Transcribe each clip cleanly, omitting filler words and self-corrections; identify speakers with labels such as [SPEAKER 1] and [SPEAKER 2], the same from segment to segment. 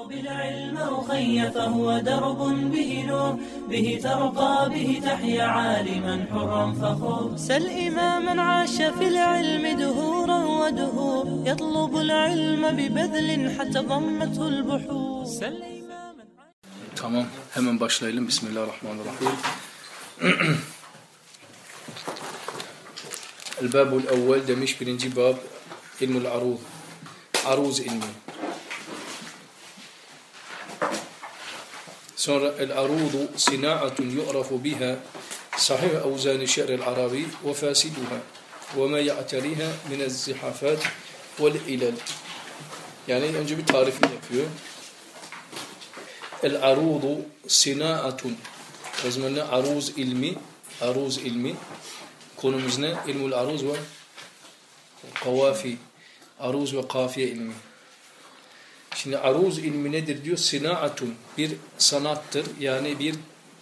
[SPEAKER 1] بالعلم أخي فهو درب به نور به ترقى به تحيا عالما حرا فخور سل إماما عاش في العلم دهورا ودهور يطلب العلم ببذل حتى ضمته البحور سل إماما.
[SPEAKER 2] Tamam, hemen başlayalım. Bismillahirrahmanirrahim. El-Babul Evvel demiş, birinci bab ilmul aruz. Aruz ilmi. Sonra el-arudu sina'atun yu'rafu biha sahih evzani şe'ril arabi ve fasiduha ve ma ya'tariha minez-zihafat vel-ilal. Yani önce bir tarifini yapıyor. El-arudu sina'atun. O zaman ne? Aruz ilmi. Aruz ilmi. Konumuz ne? İlmul aruz ve kawafi. Aruz ve kafiye ilmi. Şimdi aruz ilmi nedir diyor? Sina'atun. Bir sanattır. Yani bir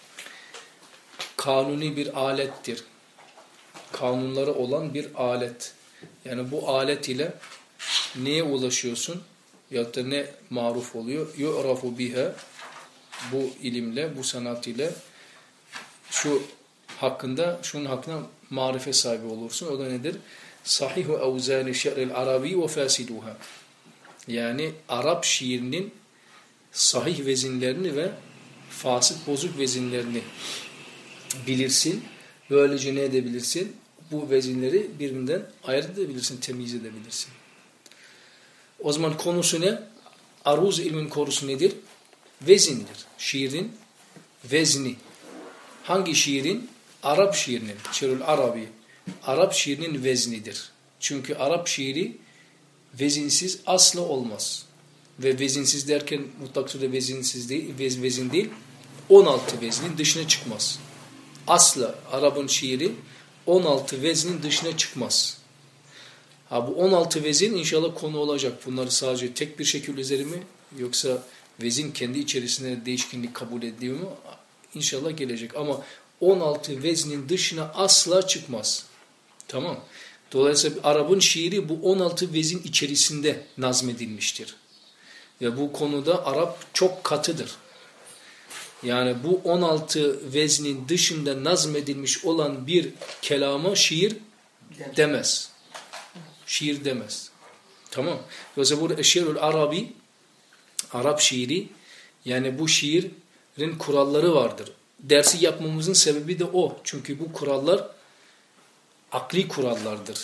[SPEAKER 2] kanuni bir alettir. Kanunları olan bir alet. Yani bu alet ile neye ulaşıyorsun? Ya da ne maruf oluyor? Yu'rafu biha. Bu ilimle, bu sanat ile şunun hakkında marife sahibi olursun. O da nedir? Sahihu evzani şe'ril arabi ve fasiduha. Yani Arap şiirinin sahih vezinlerini ve fasık bozuk vezinlerini bilirsin. Böylece ne edebilirsin? Bu vezinleri birbirinden ayırt edebilirsin, temiz edebilirsin. O zaman konusu ne? Aruz ilmin konusu nedir? Vezindir. Şiirin vezni. Hangi şiirin? Arap şiirinin. Şiirul Arabi. Arap şiirinin veznidir. Çünkü Arap şiiri vezinsiz asla olmaz. Ve vezinsiz derken mutlak surede vezinsiz değil, vezin değil, 16 veznin dışına çıkmaz. Asla Arap'ın şiiri 16 veznin dışına çıkmaz. Ha, bu 16 vezin inşallah konu olacak. Bunları sadece tek bir şekil üzeri mi? Yoksa vezin kendi içerisinde değişkenlik kabul ediyor mu? İnşallah gelecek. Ama 16 veznin dışına asla çıkmaz. Tamam. Dolayısıyla Arap'ın şiiri bu 16 vezin içerisinde nazmedilmiştir. Ve bu konuda Arap çok katıdır. Yani bu 16 veznin dışında nazmedilmiş olan bir kelama şiir demez. Şiir demez. Tamam. Dolayısıyla burada şiirul Arabi, Arap şiiri, yani bu şiirin kuralları vardır. Dersi yapmamızın sebebi de o. Çünkü bu kurallar akli kurallardır.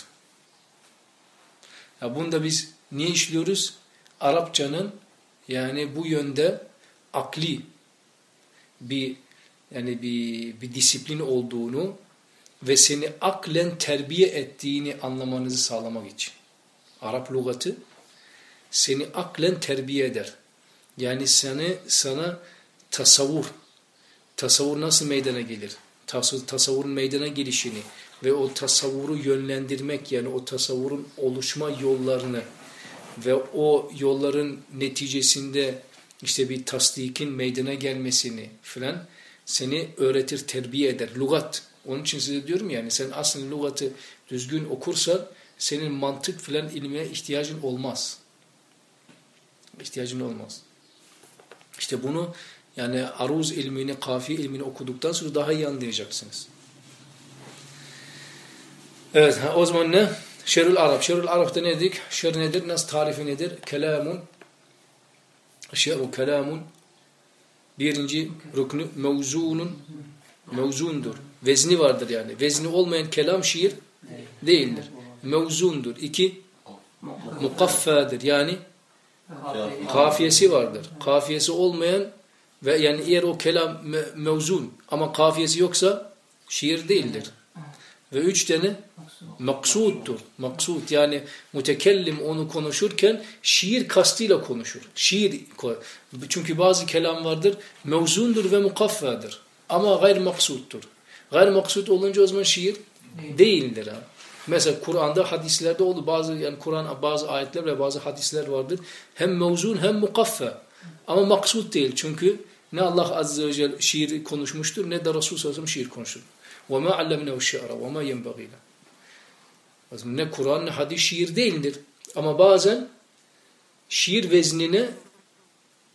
[SPEAKER 2] Ya bunda biz niye işliyoruz? Arapçanın yani bu yönde akli bir disiplin olduğunu ve seni aklen terbiye ettiğini anlamanızı sağlamak için. Arap lügatı seni aklen terbiye eder. Yani sana tasavvur nasıl meydana gelir? Tasavvurun meydana gelişini ve o tasavvuru yönlendirmek, yani o tasavvurun oluşma yollarını ve o yolların neticesinde işte bir tasdikin meydana gelmesini filan seni öğretir, terbiye eder. Lügat. Onun için size diyorum yani sen aslında lügatı düzgün okursan senin mantık filan ilmine ihtiyacın olmaz. İhtiyacın olmaz. İşte bunu yani aruz ilmini, kafiye ilmini okuduktan sonra daha iyi anlayacaksınız. Evet, o zaman ne? Şerül Arap. Şerül Arap'ta ne dedik? Şer nedir? Nasıl tarifi nedir? Kelamun. Şer'u kelamun. Birinci rüknü mevzundur. Vezni vardır yani. Vezni olmayan kelam şiir değildir. Mevzundur. İki, mukaffadır. Yani kafiyesi vardır. Kafiyesi olmayan ve yani eğer o kelam mevzun ama kafiyesi yoksa şiir değildir. Ve 3 tane maksuddur. Maksud yani mütekellim onu konuşurken şiir kastıyla konuşur. Çünkü bazı kelam vardır mevzundur ve mukaffadır. Ama gayr maksuddur. Gayr maksud olunca o zaman şiir değildir. Mesela Kur'an'da, hadislerde olur. Kur'an bazı ayetler ve bazı hadisler vardır. Hem mevzun hem mukaffa. Ama maksud değil. Çünkü ne Allah Azze ve Celle şiir konuşmuştur ne de Resul sallallahu aleyhi ve sellem şiir konuşur. وَمَا عَلَّمْنَهُ الشِّعْرَ وَمَا يَنْبَغِيلَ. Ne Kur'an ne hadis şiir değildir. Ama bazen şiir veznine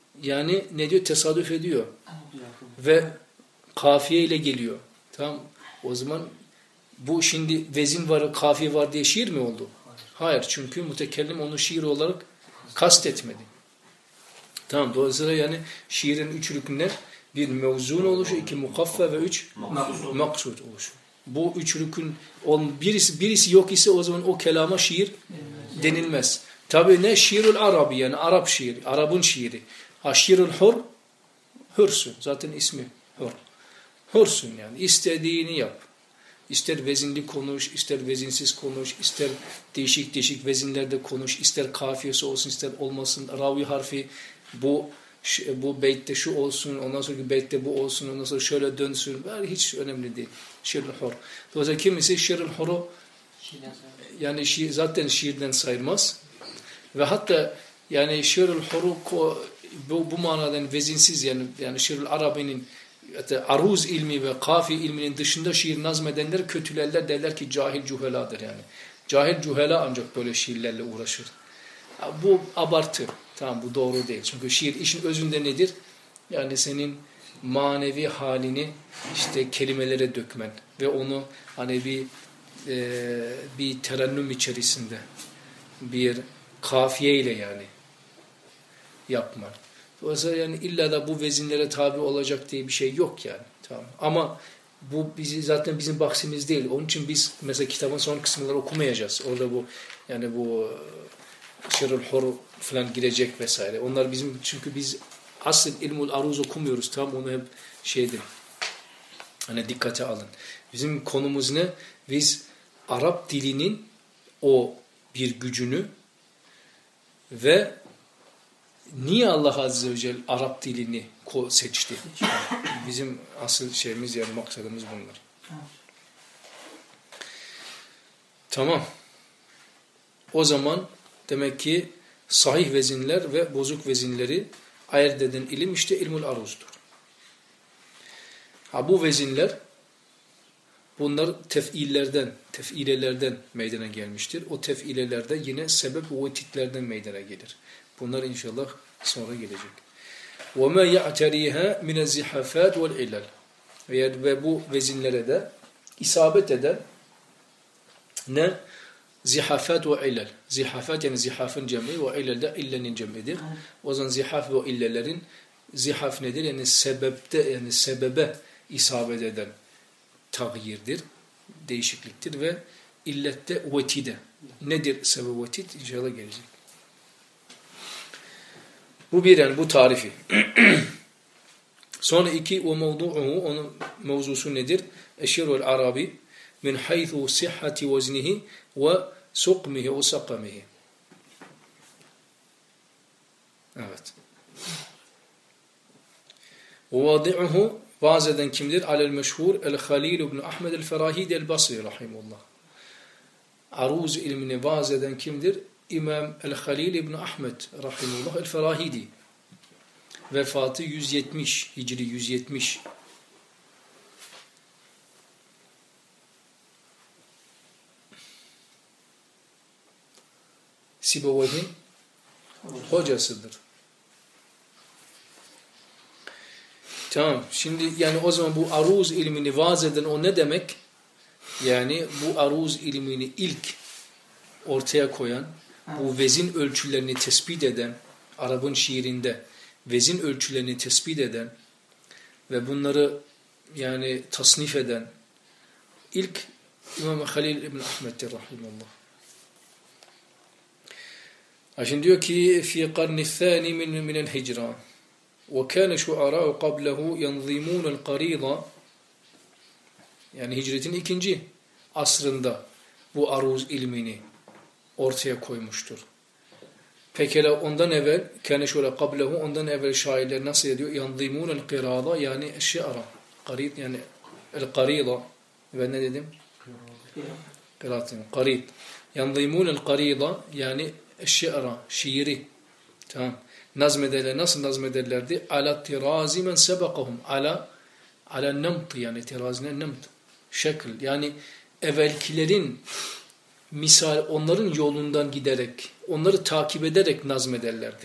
[SPEAKER 2] yani ne diyor? Tesadüf ediyor. Ve kafiye ile geliyor. Tamam. O zaman bu şimdi vezin var, kafiye var diye şiir mi oldu? Hayır. Çünkü mütekellim onu şiir olarak kastetmedi. Tamam. Dolayısıyla yani şiirin 3 rükünler: bir mevzun oluşu, 2 mukaffa ve 3 maksud oluşu. Bu 3 rükün birisi yok ise o zaman o kelama şiir denilmez. Tabi ne? Şiirul Arabi, yani Arap şiiri, Arap'ın şiiri. Ha şiirul hur, hürsün. Zaten ismi hur. Hürsün yani. İstediğini yap. İster vezinli konuş, ister vezinsiz konuş, ister değişik değişik vezinlerde konuş, ister kafiyesi olsun, ister olmasın. Ravi harfi bu beytte şu olsun, ondan sonraki beytte bu olsun, ondan sonra şöyle dönsün. Hiç önemli değil. Şiirul hur. Dolayısıyla kimisi şiirul huru yani zaten şiirden sayılmaz. Ve hatta yani şiirul huru bu manadan vezinsiz yani şiirul Arabi'nin aruz ilmi ve kafi ilminin dışında şiir nazmedenler kötülerler, derler ki cahil cuheladır yani. Cahil cuhela ancak böyle şiirlerle uğraşır. Bu abartı. Tamam, bu doğru değil. Çünkü şiir işin özünde nedir? Yani senin manevi halini işte kelimelere dökmen ve onu hani bir terennüm içerisinde bir kafiyeyle yani yapman. Dolayısıyla yani illa da bu vezinlere tabi olacak diye bir şey yok yani. Tamam. Ama bu zaten bizim bahsimiz değil. Onun için biz mesela kitabın son kısımları okumayacağız. Orada bu yani bu şerul hur falan girecek vesaire. Onlar bizim, çünkü biz asıl ilmul aruz okumuyoruz. Tamam, onu hep şeydir. Hani dikkate alın. Bizim konumuz ne? Biz Arap dilinin o bir gücünü ve niye Allah Azze ve Celle Arap dilini seçti? Bizim asıl şeyimiz yani maksadımız bunlar. Tamam. O zaman demek ki sahih vezinler ve bozuk vezinleri ayırt eden ilim işte ilmul aruzdur. Bu vezinler bunlar tefilelerden meydana gelmiştir. O tefilelerde yine sebep ve vetitlerden meydana gelir. Bunlar inşallah sonra gelecek. وَمَا يَعْتَرِيهَا مِنَ الزِّحَفَاتِ وَالْعِلَلِ ve bu vezinlere de isabet eden ne? Zihafat ve illel. Zihafat yani zihafın cem'i ve illel de illenin cem'idir. O zaman zihaf ve illelerin zihaf nedir? Yani sebebe isabet eden tağyirdir, değişikliktir ve illette vetide. Nedir sebep vetit? İnşallah gelecek. Bu bir yani bu tarifi. Sonra 2 ve mevdu'uhu, onun mevzusu nedir? Eşirul Arabi min haythu sihhati veznihi ve sukmihi ve sakamihi. Evet. Vadi'uhu vaaz eden kimdir? Alel meşhur el-Halil ibn Ahmed el-Ferahidi el-Basri rahimullah. Aruz ilmini vaaz eden kimdir? İmam el-Halil ibn Ahmed rahimullah el-Ferahidi. Vefatı 170, Hicri 170. Sibaveyh'in hocasıdır. Tamam. Şimdi yani o zaman bu aruz ilmini vaaz eden o ne demek? Yani bu aruz ilmini ilk ortaya koyan, bu vezin ölçülerini tespit eden, Arap'ın şiirinde vezin ölçülerini tespit eden ve bunları yani tasnif eden ilk İmam Halil ibn Ahmed'dir rahimullah. Şimdi diyor ki fi qarni thani minel hicran ve kana şuara'u qablehu yanzimun el-qarida, yani hicretin 2. asrında bu aruz ilmini ortaya koymuştur. Pekala ondan evvel kana şuara qablehu, ondan evvel şairler nasıl ediyor? Yanzimun el-qirada yani şiara. Qarid yani el-qarida ve ne dedim? Qiraat. Qarid. Yanzimun el-qarida yani şiara, şiiri. Tamam. Nazmederler. Nasıl nazmederlerdi? Ala tirazi men sebekahum. Ala nemt yani tirazine nemt. Şekil. Yani evvelkilerin misal onların yolundan giderek, onları takip ederek nazmederlerdi.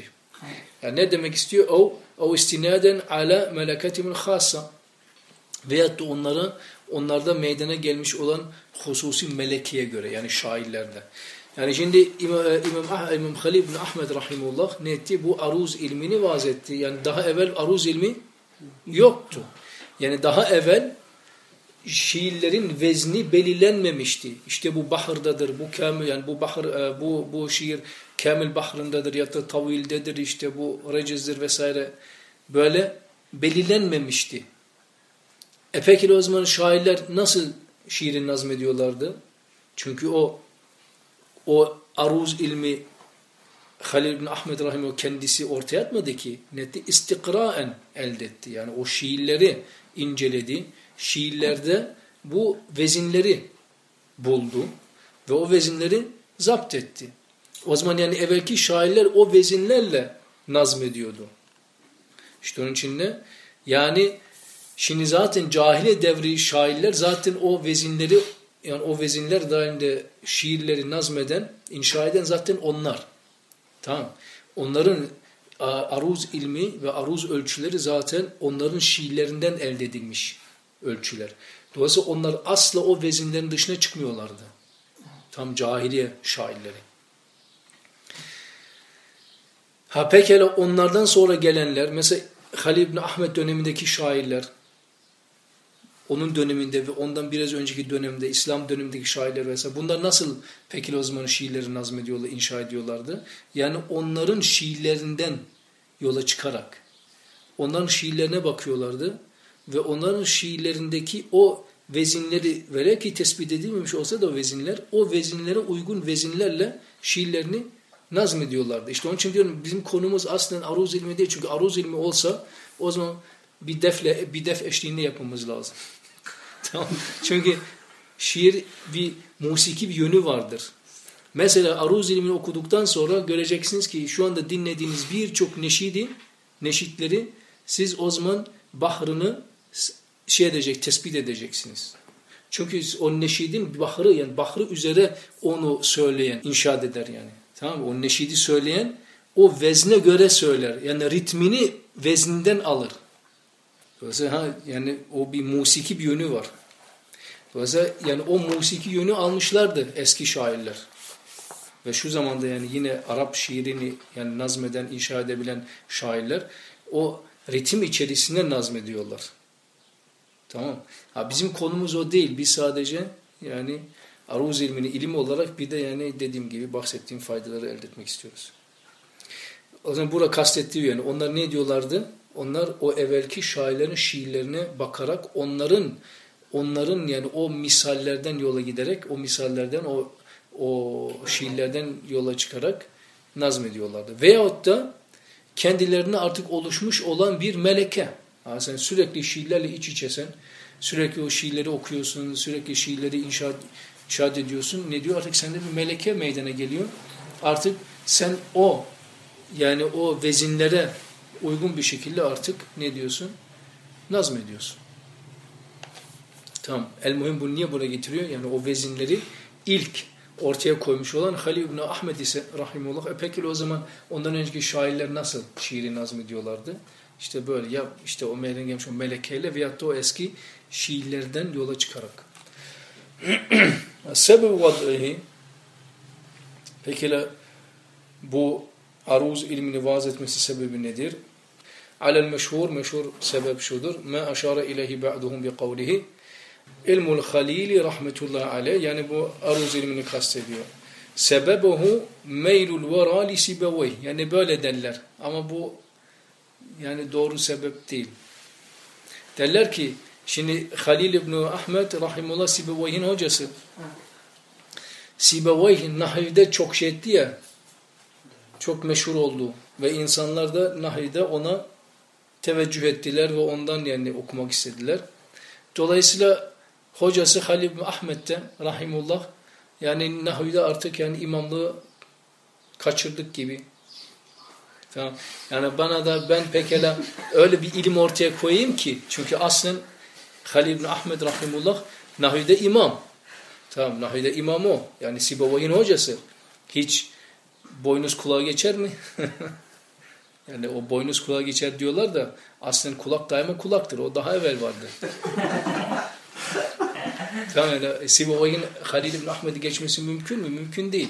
[SPEAKER 2] Yani ne demek istiyor? O istinaden ala meleketimin hassa. Veyahut da onlarda meydana gelmiş olan hususi melekeye göre, yani şairlerde. Yani şimdi İmam Halil ibn Ahmed rahimullah ne etti? Bu aruz ilmini vaz etti. Yani daha evvel aruz ilmi yoktu. Yani daha evvel şiirlerin vezni belirlenmemişti. İşte bu bahırdadır, bu kamil, yani bu bahır, bu şiir kamil bahrındadır ya da tavildedir, işte bu recizdir vesaire, böyle belirlenmemişti. Peki o zaman şairler nasıl şiirin nazmediyorlardı? Çünkü o aruz ilmi Halil ibn Ahmed rahimahullah kendisi ortaya atmadı ki, netti istikraen elde etti. Yani o şiirleri inceledi. Şiirlerde bu vezinleri buldu ve o vezinleri zapt etti. O zaman yani evvelki şairler o vezinlerle nazmediyordu. İşte onun için ne? Yani şimdi zaten cahiliye devri şairler zaten o vezinleri, yani o vezinler dahilinde şiirleri nazmeden, inşa eden zaten onlar. Tamam. Onların aruz ilmi ve aruz ölçüleri zaten onların şiirlerinden elde edilmiş ölçüler. Dolayısıyla onlar asla o vezinlerin dışına çıkmıyorlardı. Tam cahiliye şairleri. Pekala onlardan sonra gelenler, mesela Halil ibn Ahmed dönemindeki şairler, onun döneminde ve ondan biraz önceki dönemde, İslam dönemindeki şairler vesaire, bunlar nasıl peki o zaman şiirleri nazmediyorlar, inşa ediyorlardı? Yani onların şiirlerinden yola çıkarak, onların şiirlerine bakıyorlardı ve onların şiirlerindeki o vezinleri, velev ki tespit edilmemiş olsa da o vezinler, o vezinlere uygun vezinlerle şiirlerini nazmediyorlardı. İşte onun için diyorum bizim konumuz aslında aruz ilmi değil. Çünkü aruz ilmi olsa o zaman bir def eşliğinde yapmamız lazım. Tamam. Çünkü şiir bir musiki bir yönü vardır. Mesela aruz ilmini okuduktan sonra göreceksiniz ki şu anda dinlediğiniz birçok neşitleri siz o zaman bahrını tespit edeceksiniz. Çünkü o neşidin bahrı, yani bahrı üzere onu söyleyen, inşaat eder yani. Tamam mı? O neşidi söyleyen o vezne göre söyler. Yani ritmini vezninden alır. Dolayısıyla yani o bir musiki bir yönü var. Dolayısıyla yani o musiki yönü almışlardı eski şairler. Ve şu zamanda yani yine Arap şiirini yani nazmeden, inşa edebilen şairler o ritim içerisinde nazmediyorlar. Tamam. Bizim konumuz o değil. Biz sadece yani aruz ilmini ilim olarak bir de yani dediğim gibi bahsettiğim faydaları elde etmek istiyoruz. O zaman burada kastettiği yani onlar ne diyorlardı? Onlar o evvelki şairlerin şiirlerine bakarak onların yani o misallerden yola giderek o misallerden o şiirlerden yola çıkarak nazmediyorlardı. Veyahut da kendilerine artık oluşmuş olan bir meleke. Sen sürekli şiirlerle iç içesen, sürekli o şiirleri okuyorsun, sürekli şiirleri inşaat ediyorsun. Ne diyor? Artık sende bir meleke meydana geliyor. Artık sen yani o vezinlere uygun bir şekilde artık ne diyorsun? Nazmediyorsun. Tamam. El-Muhim bunu niye buraya getiriyor? Yani o vezinleri ilk ortaya koymuş olan Halil ibn Ahmed ise rahimullah. Peki o zaman ondan önceki şairler nasıl şiiri nazmediyorlardı? İşte böyle ya işte o meydana gelmiş o melekeyle veyahut da o eski şiirlerden yola çıkarak. Sebep vad'ihi, peki bu aruz ilmini vaaz etmesi sebebi nedir? Alel meşhur sebep şudur. Ma aşara ileyhi ba'duhum bi kavlihi ilmul halili rahmetullahi aleyh, yani bu aruz ilmini kastediyor. Sebebuhu meylul vera li sibeveyh, yani böyle derler ama bu yani doğru sebep değil. Derler ki şimdi Halil ibn Ahmed rahimullah Sibeveyh'in hocası. Sibeveyh nahivde çok şey etti ya, çok meşhur oldu ve insanlar da nahivde ona teveccüh ettiler ve ondan yani okumak istediler. Dolayısıyla hocası Halil ibn Ahmed de rahimullah yani nahivde artık yani imamlığı kaçırdık gibi. Tamam. Yani ben pekala öyle bir ilim ortaya koyayım ki, çünkü aslen Halil ibn Ahmed rahimullah nahivde imam. Tamam, nahivde imam o. Yani Sibeveyh'in hocası. Hiç boynuz kulağa geçer mi? Yani o boynuz kulağa geçer diyorlar da aslında kulak daima kulaktır. O daha evvel vardı. Tamam, yani Sibavay'ın Halil ibn Ahmed'i geçmesi mümkün mü? Mümkün değil.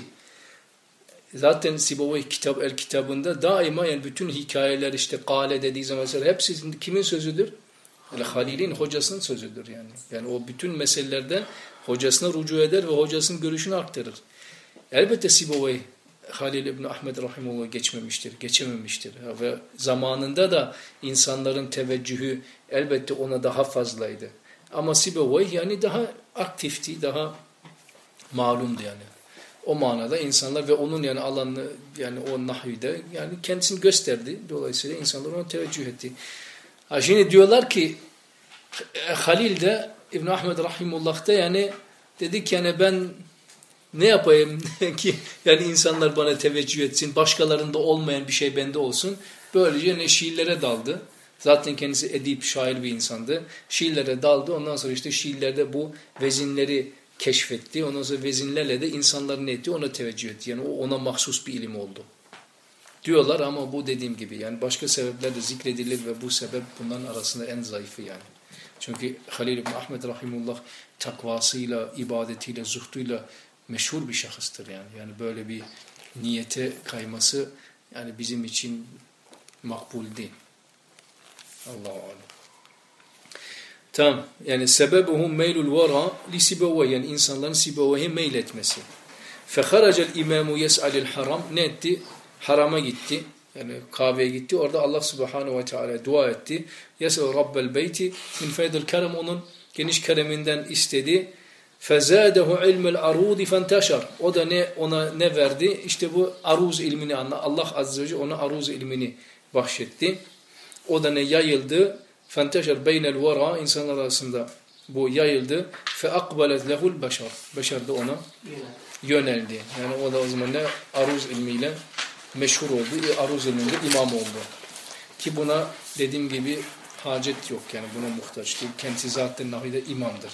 [SPEAKER 2] Zaten Sibavay kitabında daima yani bütün hikayeler işte kâle dediği zaman mesela hepsi kimin sözüdür? Yani Halil'in hocasının sözüdür yani. Yani o bütün meselelerden hocasına rücu eder ve hocasının görüşünü aktarır. Elbette Sibavay Halil ibn Ahmed rahimehullah geçememiştir. Ve zamanında da insanların teveccühü elbette ona daha fazlaydı. Ama Sibavay yani daha aktifti, daha malumdu yani. O manada insanlar ve onun yani alanını yani o nahvide yani kendisini gösterdi. Dolayısıyla insanlar ona teveccüh etti. Şimdi diyorlar ki Halil de İbn Ahmed rahimullah da yani dedik yani ben ne yapayım ki yani insanlar bana teveccüh etsin, başkalarında olmayan bir şey bende olsun. Böylece ne şiirlere daldı. Zaten kendisi edip, şair bir insandı. Şiirlere daldı. Ondan sonra işte şiirlerde bu vezinleri keşfetti. Ondan sonra vezinlerle de insanlar ne etti? Ona teveccüh etti. Yani ona mahsus bir ilim oldu. Diyorlar ama bu dediğim gibi yani başka sebepler de zikredilir ve bu sebep bunların arasında en zayıfı yani. Çünkü Halil ibn Ahmed rahimullah takvasıyla, ibadetiyle, zuhduyla meşhur bir şahıstır yani. Yani böyle bir niyete kayması yani bizim için makbul değil. Allahu alem. Tamam. Yani sebebuhum meylul vara li Sibavay yani insanların Sibavay'e meyletmesi. Feharacel imamu yes'alil haram ne etti? Harama gitti. Yani Kabe'ye gitti. Orada Allah Subhanahu ve Teala dua etti. Yes'al Rabbel beyti min feydil kerem onun geniş kereminden istedi. Fezadehu ilmel arudi fenteşar. O da ona ne verdi? İşte bu aruz ilmini Allah Azze ve Celle ona aruz ilmini bahşetti. O da ne yayıldı? Fenteşar beynel vara insanlar arasında bu yayıldı. Fe akbalet lehul beşar. Beşar da ona yöneldi. Yani o da o zaman ne aruz ilmiyle meşhur oldu. Aruz ilminde imam oldu. Ki buna dediğim gibi hacet yok. Yani buna muhtaç değil. Kendisi zaten nahide imamdır.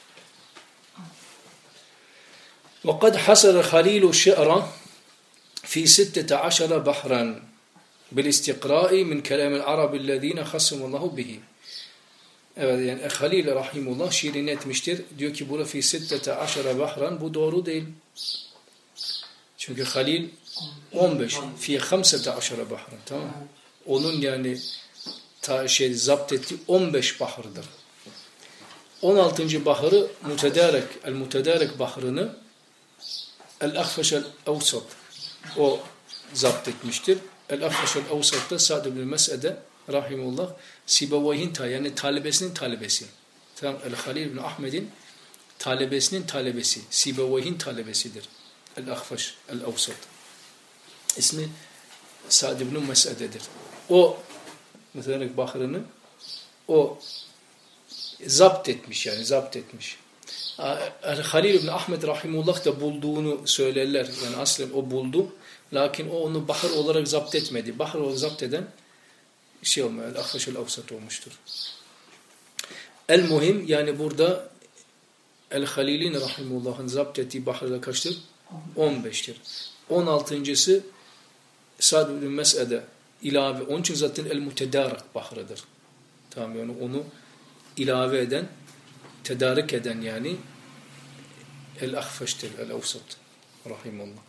[SPEAKER 2] وَقَدْ حَسَرَ خَلِيلُ الشِّعْرَ فِي 16 بَحْرًا بِالْاِسْتِقْرَاءِ مِنْ كَلَامِ الْعَرَبِ الَّذ۪ينَ خَصَّمُ اللّٰهُ بِهِ. Evet yani Halil rahimullah şiirini etmiştir. Diyor ki burada fi 16 bahran bu doğru değil. Çünkü Halil 15 fi 15 bahran tamam. Onun yani zapt ettiği 15 bahırdır. 16. bahırı el-Mutedarek bahrını el-Ahfaş el-Avsat o zapt etmiştir. El-Ahfaş el-Avsat da Sa'd ibn Mes'ede rahimullah Sibavay'ın yani talebesinin talebesi. Tamam el-Halil ibn Ahmed'in talebesinin talebesi. Sibavay'ın talebesidir. El-Ahfaş el-Avsat. İsmi Sa'd ibn Mes'ede'dir. O Mutedarek bahrını o zapt etmiş yani zapt etmiş. Halil ibn Ahmed rahimullah da bulduğunu söylerler. Yani aslen o buldu. Lakin o onu bahar olarak zapt etmedi. Bahar olarak zapt eden olmuyor. El-Ahfaşul Avsat olmuştur. El-Muhim yani burada El-Halil'in rahimullah'ın zapt ettiği baharda kaçtır? 15'tir. 16.'sı Sa'd ibn Mes'ede ilave. Onun için zaten El-Mutedarak bahrıdır. Tamam yani onu ilave eden, tedarik eden yani El-Ahfaş'tir, El-Avsat rahimullah.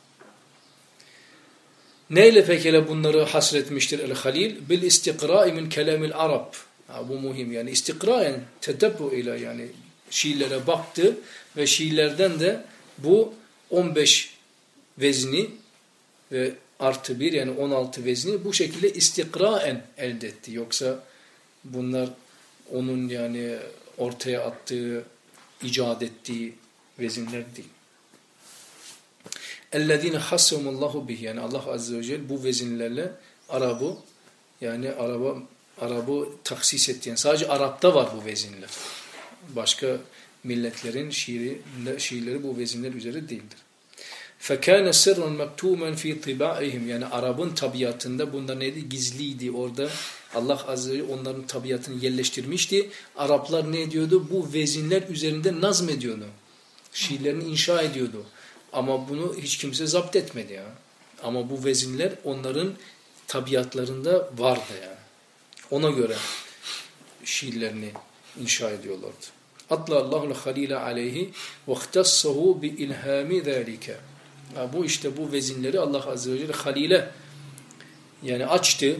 [SPEAKER 2] Neyle pekala bunları hasretmiştir El-Halil? Bil istiqra'i min kelamil Arab. Bu muhim yani istiqra'en tedebbu ile yani şiirlere baktı ve şiirlerden de bu 15 vezni ve artı 1 yani 16 vezni bu şekilde istiqra'en elde etti. Yoksa bunlar onun yani ortaya attığı, icat ettiği vezinler değil. اَلَّذ۪ينَ خَسَّهُمُ اللّٰهُ بِهِ yani Allah Azze ve Celle bu vezinlerle Arap'ı taksis etti. Yani sadece Arap'ta var bu vezinler. Başka milletlerin şiirleri bu vezinler üzere değildir. فَكَانَ سِرًّا مَكْتُومًا ف۪ي طِبَائِهِمْ yani Arap'ın tabiatında bunda neydi? Gizliydi orada. Allah Azze ve Celle onların tabiatını yerleştirmişti. Araplar ne ediyordu? Bu vezinler üzerinde nazmediyordu. Şiirlerini inşa ediyordu. Ama bunu hiç kimse zapt etmedi ya. Ama bu vezinler onların tabiatlarında vardı yani. Ona göre şiirlerini inşa ediyorlardı. Atla Allahul halile aleyhi ve ihtassahu bi ilhami zalika. Bu işte bu vezinleri Allah azze ve celle halile yani açtı.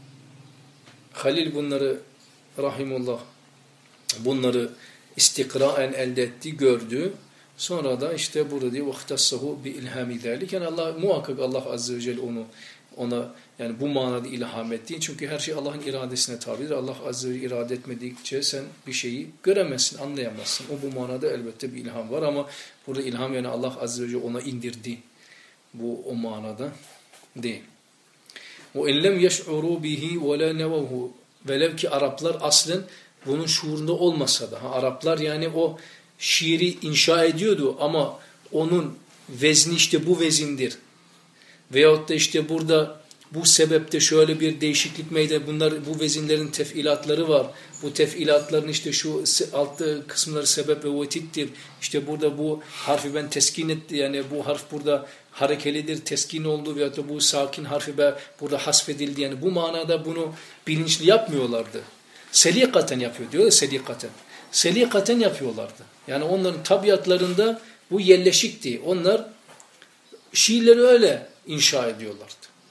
[SPEAKER 2] Halil bunları rahimullah bunları istikraen elde etti, gördü. Sonra da işte burada diyor vahtassahu bi ilhami zalik. Yani Allah muhakkak Allah azze ve celle ona yani bu manada ilham etti. Çünkü her şey Allah'ın iradesine tabidir. Allah azze ve celle irade etmedikçe sen bir şeyi göremezsin, anlayamazsın. O bu manada elbette bir ilham var ama burada ilham yani Allah azze ve celle ona indirdi. Bu o manada değil. O ellem yeş'uru bihi ve la nevahu. Velev ki Araplar aslen bunun şuurunda olmasa da Araplar yani o şiiri inşa ediyordu ama onun vezni işte bu vezindir. Veyahut da işte burada bu sebepte şöyle bir değişiklik meydana bu vezinlerin tefilatları var. Bu tefilatların işte şu altta kısımları sebep ve vetittir. İşte burada bu harfi ben teskin etti yani bu harf burada harekelidir, teskin oldu veyahut da bu sakin harfi burada hasfedildi. Yani bu manada bunu bilinçli yapmıyorlardı. Selikaten yapıyor diyor ya selikaten. Selikaten yapıyorlardı. Yani onların tabiatlarında bu yerleşikti. Onlar şiirleri öyle inşa ediyorlardı.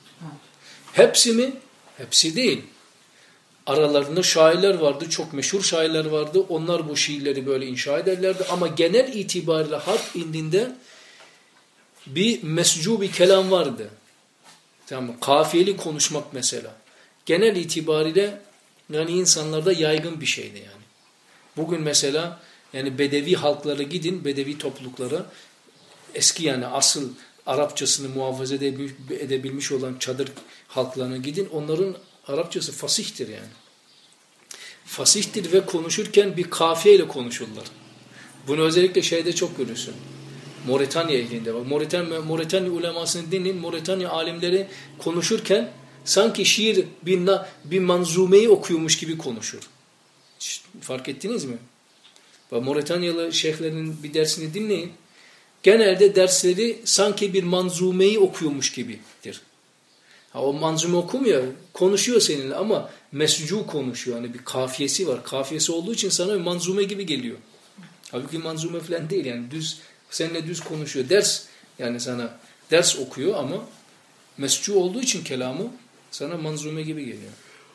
[SPEAKER 2] Hepsi mi? Hepsi değil. Aralarında şairler vardı, çok meşhur şairler vardı. Onlar bu şiirleri böyle inşa ederlerdi. Ama genel itibariyle harf indinde bir mescubi kelam vardı. Tamam, kafiyeli konuşmak mesela. Genel itibariyle yani insanlarda yaygın bir şeydi yani. Bugün mesela yani bedevi halklara gidin, bedevi topluluklara eski yani asıl Arapçasını muhafaza edebilmiş olan çadır halklarına gidin. Onların Arapçası fasihtir yani. Fasihtir ve konuşurken bir kafiyeyle konuşurlar. Bunu özellikle şeyde çok görürsün. Moritanya ehlinde var. Moritanya ulemasını dinleyin. Moritanya alimleri konuşurken sanki şiir bir manzumeyi okuyormuş gibi konuşur. Fark ettiniz mi? Moritanyalı şeyhlerin bir dersini dinleyin. Genelde dersleri sanki bir manzumeyi okuyormuş gibidir. O manzume okumuyor, konuşuyor seninle ama mescu konuşuyor. Yani bir kafiyesi var. Kafiyesi olduğu için sana bir manzume gibi geliyor. Halbuki manzume falan değil yani seninle düz konuşuyor. Ders yani sana ders okuyor ama mescu olduğu için kelamı sana manzume gibi geliyor.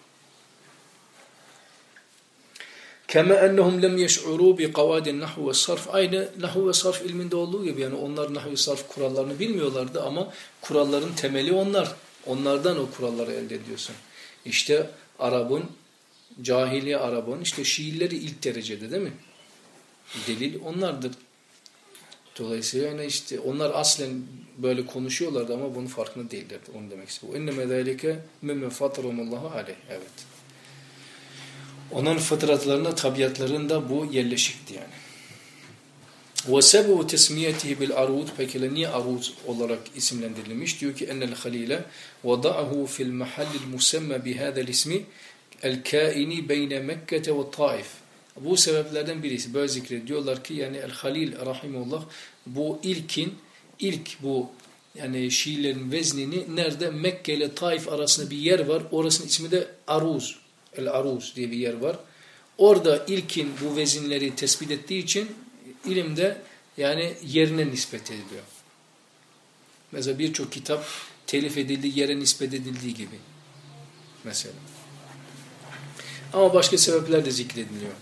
[SPEAKER 2] Kema ennehum lem yeş'uru bi kavadin nahv ve sarf. Aynı nahv ve sarf ilminde olduğu gibi yani onlar nahv ve sarf kurallarını bilmiyorlardı ama kuralların temeli onlar. Onlardan o kuralları elde ediyorsun. İşte cahiliye Arap'ın işte şiirleri ilk derecede değil mi? Delil onlardır. Dolayısıyla yani işte onlar aslen böyle konuşuyorlardı ama bunun farkında değillerdi. Onu demek istiyor. İnneme zâlike mimme fatarumullahu aleyh. Evet. Onun fıtratlarında, tabiatlarında bu yerleşikti yani. وَسَبُوا تَسْمِيَتِهِ بِالْعَرُوض. Peki niye aruz olarak isimlendirilmiş? Diyor ki اَنَّ الْخَلِيلَ وَضَعَهُ فِي الْمَحَلِّ الْمُسَمَّ بِهَذَا الْاِسْمِ الْكَائِنِ بَيْنَ مَكَّةَ وَالطَّائِفِ. Bu sebeplerden birisi. Böyle zikrediyorlar ki yani El-Halil rahimullah bu ilk bu yani şiirlerin veznini nerede? Mekke ile Taif arasında bir yer var. Orasının ismi de Aruz. El-Aruz diye bir yer var. Orada ilkin bu vezinleri tespit ettiği için ilimde yani yerine nispet ediliyor. Mesela birçok kitap telif edildiği yere nispet edildiği gibi. Mesela. Ama başka sebepler de zikrediliyor.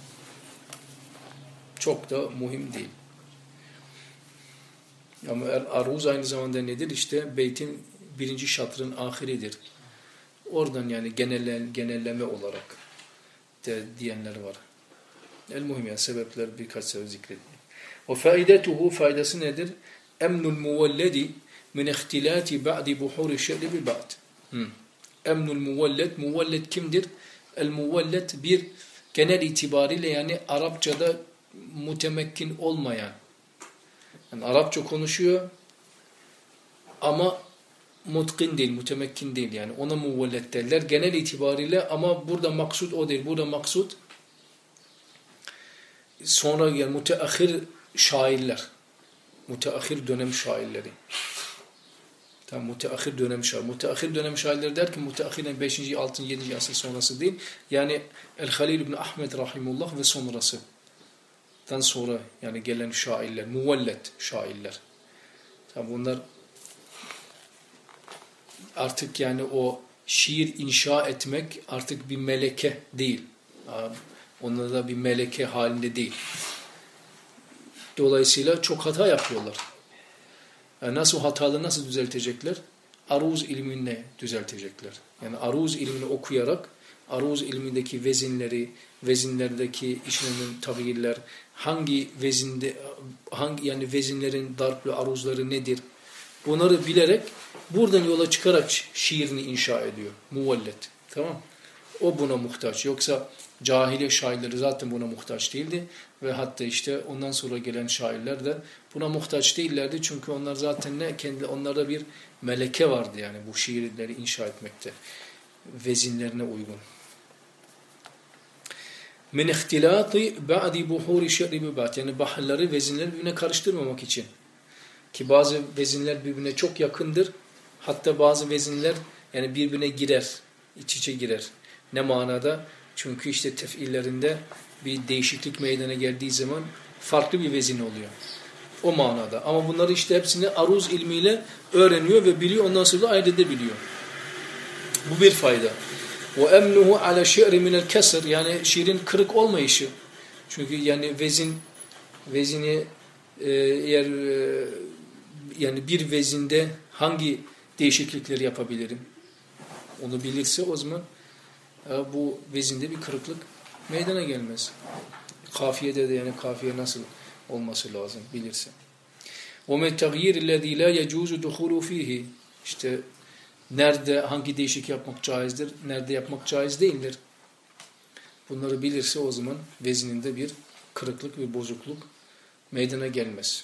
[SPEAKER 2] Çok da mühim değil. Ama Aruz aynı zamanda nedir? İşte beytin birinci şatrın ahiridir. Oradan yani genelleme olarak diyenler var. El-muhim yani sebepler birkaç sebep zikrediliyor. O faidetuhu faydası nedir? Emnul muvelledi min ihtilati ba'di buhuri şerri bi ba'd. Emnul muvellet kimdir? El-muvellet bir genel itibariyle yani Arapçada mütemekkin olmayan. Yani Arapça konuşuyor ama mutkin değil, mütemekkin değil yani ona muvellet derler genel itibariyle ama burada maksud o değil. Burada maksud sonra yani müteahhir şairler, müteahhir dönem şairleri. Tam müteahhir dönem şair. Müteahhir dönem şairleri derken müteahhirin 5. 6. 7. asır sonrası değil. Yani El-Halil ibn Ahmed rahimullah ve sonrası. Dan sonra yani gelen şairler, muvellet şairler. Tam bunlar artık yani o şiir inşa etmek artık bir meleke değil. Onlar da bir meleke halinde değil. Dolayısıyla çok hata yapıyorlar. Yani nasıl hataları nasıl düzeltecekler? Aruz ilminle düzeltecekler. Yani aruz ilmini okuyarak aruz ilmindeki vezinleri, vezinlerdeki işlenen tabirler, hangi vezinde yani vezinlerin darplı aruzları nedir? Bunları bilerek buradan yola çıkarak şiirini inşa ediyor. Muvellet. Tamam? O buna muhtaç. Yoksa cahiliye şairleri zaten buna muhtaç değildi. Ve hatta işte ondan sonra gelen şairler de buna muhtaç değillerdi. Çünkü onlar zaten onlarda bir meleke vardı yani bu şiirleri inşa etmekte. Vezinlerine uygun. Min ihtilati ba'di buhuri şerri bibat. Yani baharları, vezinleri birbirine karıştırmamak için. Ki bazı vezinler birbirine çok yakındır. Hatta bazı vezinler yani birbirine girer. İç içe girer. Ne manada? Çünkü işte tefillerinde bir değişiklik meydana geldiği zaman farklı bir vezin oluyor. O manada. Ama bunları işte hepsini aruz ilmiyle öğreniyor ve biliyor. Ondan sonra da ayırt edebiliyor. Bu bir fayda. وَاَمْنُهُ عَلَى شِعْرِ مِنَ الْكَسْرِ Yani şiirin kırık olmayışı. Çünkü yani vezini eğer yani bir vezinde hangi değişiklikleri yapabilirim? Onu bilirse o zaman bu vezinde bir kırıklık meydana gelmez. Kafiyede de yani kafiye nasıl olması lazım bilirse. وَمَا التَّغْيِيرِ الَّذ۪ي لَا يَجُوزُ دُخُولُ ف۪يهِ İşte nerede hangi değişik yapmak caizdir, nerede yapmak caiz değildir. Bunları bilirse o zaman vezininde bir kırıklık, bir bozukluk meydana gelmez.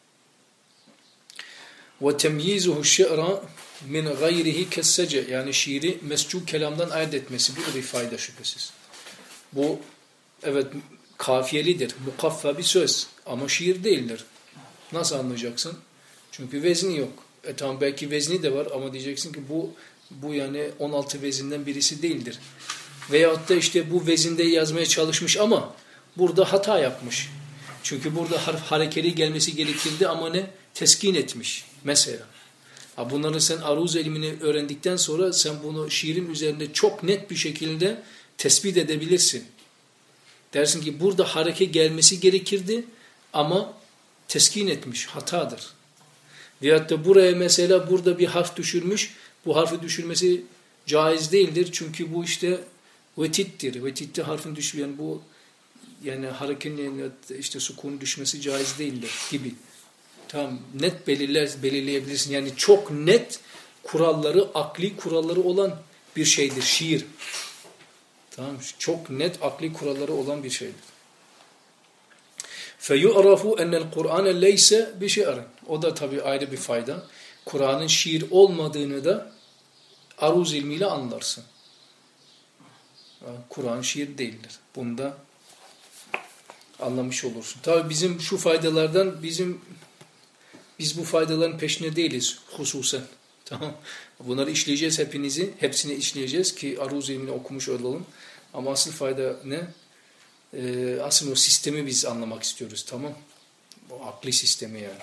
[SPEAKER 2] وَتَمْيِيزُهُ الشِّعْرَ min gayrihi kessece yani şiiri mescû kelamdan ayırt etmesi bu da bir fayda şüphesiz. Bu evet kafiyelidir, mukaffa bir söz ama şiir değildir. Nasıl anlayacaksın? Çünkü vezni yok. Tamam belki vezni de var ama diyeceksin ki bu yani 16 vezinden birisi değildir. Veyahut da işte bu vezinde yazmaya çalışmış ama burada hata yapmış. Çünkü burada harekeli gelmesi gerekirdi ama ne? Teskin etmiş mesela. Bunları sen aruz ilmini öğrendikten sonra sen bunu şiirin üzerinde çok net bir şekilde tespit edebilirsin. Dersin ki burada hareket gelmesi gerekirdi ama teskin etmiş, hatadır. Veyahut da buraya mesela burada bir harf düşürmüş, bu harfi düşürmesi caiz değildir. Çünkü bu işte vetittir. Vetitte harfin düşmeyen bu yani hareketin işte sukun düşmesi caiz değildir gibi. Tamam, net belirleyebilirsin. Yani çok net kuralları, akli kuralları olan bir şeydir şiir. Tamam, çok net akli kuralları olan bir şeydir. فَيُعْرَفُ اَنَّ الْقُرْآنَ لَيْسَ بِشِعْرٍ O da tabii ayrı bir fayda. Kur'an'ın şiir olmadığını da aruz ilmiyle anlarsın. Kur'an şiir değildir. Bunu da anlamış olursun. Tabii bizim şu faydalardan biz bu faydaların peşinde değiliz hususen. Tamam. Bunları işleyeceğiz hepsini işleyeceğiz ki aruz ilmini okumuş olalım. Ama asıl fayda ne? Aslında o sistemi biz anlamak istiyoruz. Tamam. O akli sistemi yani.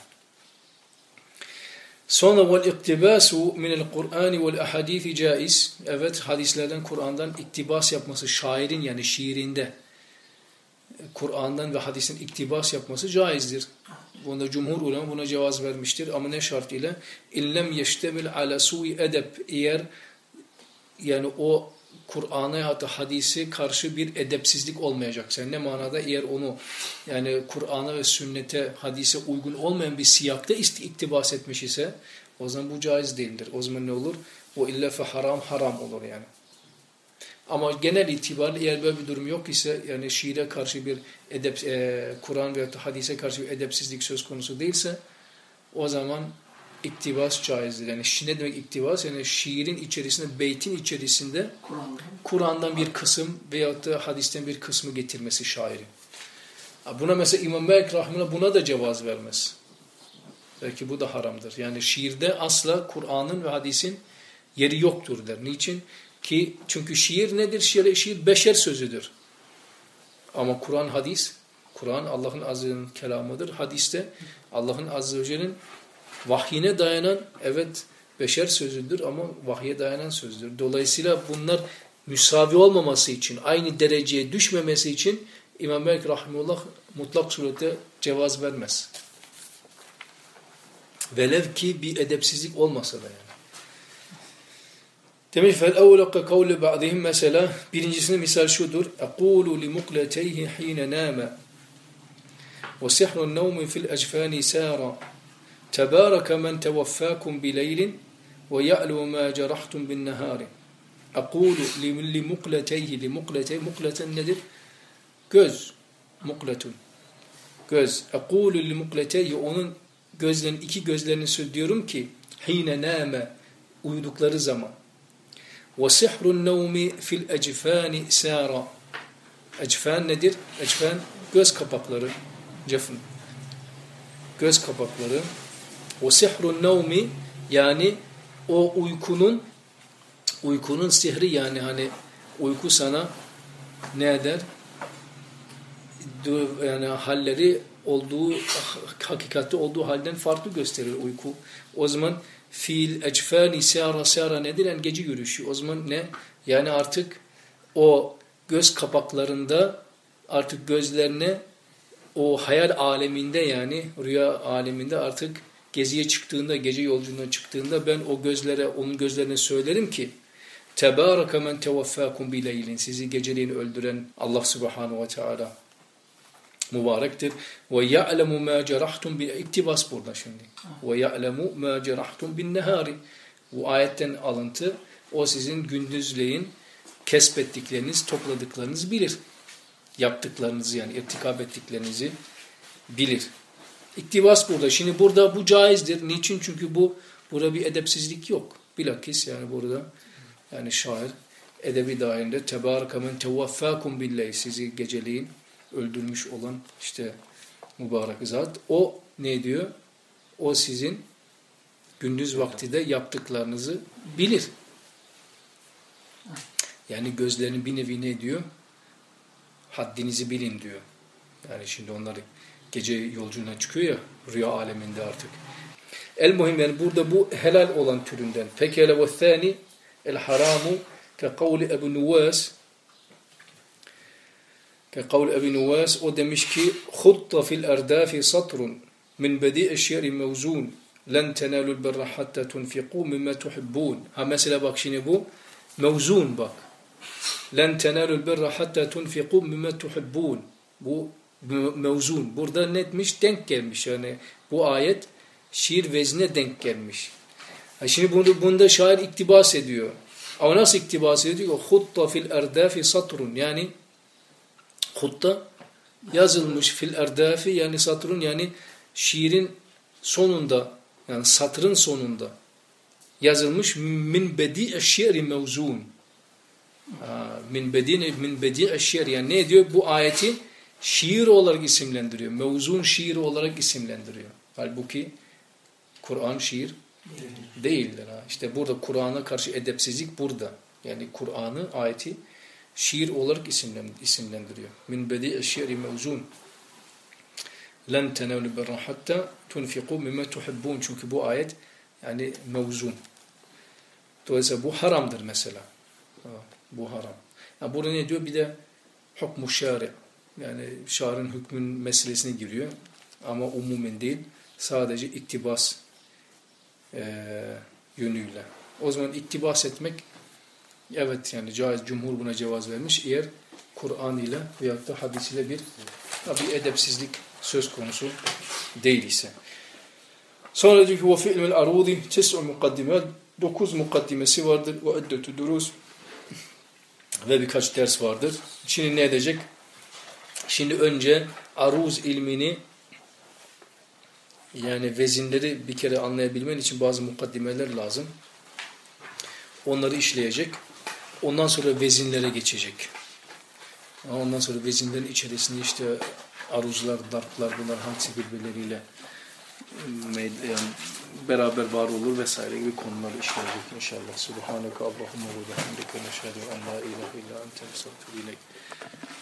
[SPEAKER 2] Sonra vel iktibasu minel Kur'an vel ahadisi caiz. Evet, hadislerden, Kur'an'dan iktibas yapması, şairin yani şiirinde Kur'an'dan ve hadisten iktibas yapması caizdir. Bunda cumhur ulema buna cevaz vermiştir. Ama ne şart ile? İllem yeştemil ala su'i edep. Eğer yani o Kur'an'a ya da hadise karşı bir edepsizlik olmayacaksa. Ne manada? Eğer onu yani Kur'an'a ve sünnete, hadise uygun olmayan bir siyakta iktibas etmiş ise o zaman bu caiz değildir. O zaman ne olur? O illa fe haram olur yani. Ama genel itibariyle eğer böyle bir durum yok ise yani şiire karşı bir Kur'an veya hadise karşı bir edepsizlik söz konusu değilse o zaman iktibas caizdir. Yani ne demek iktibas? Yani şiirin içerisinde, beytin içerisinde Kur'an'dan bir kısım veyahut da hadisten bir kısmı getirmesi şairin. Buna mesela İmam Malik rahimehullah buna da cevaz vermez. Belki bu da haramdır. Yani şiirde asla Kur'an'ın ve hadisin yeri yoktur der. Niçin? Çünkü şiir nedir? Şiir beşer sözüdür. Ama Kur'an, hadis, Kur'an Allah'ın azze ve celle'nin kelamıdır. Hadiste Allah'ın azze ve celle'nin vahyine dayanan, evet beşer sözüdür ama vahye dayanan sözdür. Dolayısıyla bunlar müsavi olmaması için, aynı dereceye düşmemesi için İmam Malik rahimehullah mutlak surette cevaz vermez. Velev ki bir edepsizlik olmasa da yani. Demiş فَالْاَوْلَقَ قَوْلِ بَعْضِهِمْ mesela birincisinin misal şudur. اَقُولُ لِمُقْلَتَيْهِ حِينَ نَامَ وَسِحْرُ النَّوْمِ فِي الْأَجْفَانِ سَارًا تَبَارَكَ مَنْ تَوَفَّاكُمْ بِلَيْلٍ وَيَعْلُوا مَا جَرَحْتُمْ بِالنَّهَارِ اَقُولُ لِمُقْلَتَيْهِ mukleten nedir? Göz. Mukletun. Göz. اَقُولُ لِمُقْلَتَيْهِ onun gözlerinin, iki gözlerini diyorum ki hine nâme uyudukları zaman وَسِحْرُ النَّوْمِ فِي الْاَجْفَانِ سَارًا Ecfan nedir? Ecfan göz kapakları. Cefn. Göz kapakları. وَسِحْرُ النَّوْمِ yani o uykunun sihri yani hani uyku sana ne eder? Yani halleri hakikatte olduğu halden farklı gösterir uyku. O zaman fiil ecfani sara nedir? Yani gece yürüyüşü. O zaman ne? Yani artık o göz kapaklarında artık gözlerine o hayal aleminde yani rüya aleminde artık geziye çıktığında, gece yolculuğuna çıktığında ben onun gözlerine söylerim ki Tebareke men teveffâkum bileylin sizi geceliğin öldüren Allah subhanahu ve teala mübarektir. Ve ya'lemu ma cerahtum bi iktibas burada şimdi. Ve ya'lemu ma cerahtum bin nehari. Bu ayetten alıntı o sizin gündüzleyin kesbettikleriniz, topladıklarınızı bilir. Yaptıklarınızı yani irtikab ettiklerinizi bilir. İktibas burada. Şimdi burada bu caizdir. Niçin? Çünkü burada bir edepsizlik yok. Bilakis yani burada yani şair edebi dairinde tebareke men teveffâkum billahi sizi geceliğin öldürmüş olan işte mübarek zat. O ne diyor? O sizin gündüz vaktide yaptıklarınızı bilir. Yani gözlerinin bir nevi ne diyor? Haddinizi bilin diyor. Yani şimdi onlar gece yolculuğuna çıkıyor ya rüya aleminde artık. El-muhim yani burada bu helal olan türünden. Fekele ve thani el-haramu ke kavli Ebu Nuvas كقول أبي نواس o demiş ki خُطَّ فِي الْأَرْدَافِ سَطْرٌ مِنْ بَدِيءِ الشِّعْرِ مَوْزُونَ لَنْ تَنَالُوا الْبَرَّ حَتَّى تُنْفِقُوا مِمَّا تُحِبُّونَ Ha mesela bak şimdi bu mevzun bak. لَنْ تَنَالُوا الْبَرَّ حَتَّى تُنْفِقُوا مِمَّا تُحِبُّونَ Bu mevzun. Burada netmiş denk gelmiş. Yani bu ayet şiir vezne denk gelmiş. Ha şimdi bunda şair iktibas ediyor. Ama nasıl iktibas ediyor? خُطَّ فِي الْأَرْدَافِ سَطْرٌ yani hutta yazılmış fil erdafi yani satrun yani şiirin sonunda yani satrın sonunda yazılmış min bedi'i şiiri mevzun. Min bedi'i şiir yani ne diyor? Bu ayeti şiir olarak isimlendiriyor. Mevzun şiiri olarak isimlendiriyor. Halbuki Kur'an şiir değildir. İşte burada Kur'an'a karşı edepsizlik burada. Yani Kur'an'ı ayeti şiir olarak isimlendiriyor. Min bedi'i şiiri mevzun. Len tenevlu berra hatta tunfiqu mimma tuhibbun. Çünkü bu ayet yani mevzun. Dolayısıyla bu haramdır mesela. Bu haram. Yani burada ne diyor? Bir de hukmu şari. Yani şairin hükmün meselesine giriyor. Ama umumen değil. Sadece iktibas yönüyle. O zaman iktibas etmek evet yani caiz, cumhur buna cevaz vermiş. Eğer Kur'an ile veyahut da hadis ile bir edepsizlik söz konusu değil ise. Sonra diyor ki وَفِي عِلْمِ الْعَرُوضِ تِسْعُ مُقَدِّمَاتٍ 9 mukaddimesi vardır. وَاَدَّةُ دُرُوسٍ ve birkaç ders vardır. Şimdi ne edecek? Şimdi önce aruz ilmini yani vezinleri bir kere anlayabilmen için bazı mukaddimeler lazım. Onları işleyecek. Ondan sonra vezinlere geçecek. Ondan sonra vezinlerin içerisinde işte aruzlar, darplar bunlar hangisi birbirleriyle yani beraber var olur vesaire gibi konuları işleyecek inşallah. Subhaneke Allahümme ve bihamdike neşhedü en la ilahe illa ente nestağfiruke.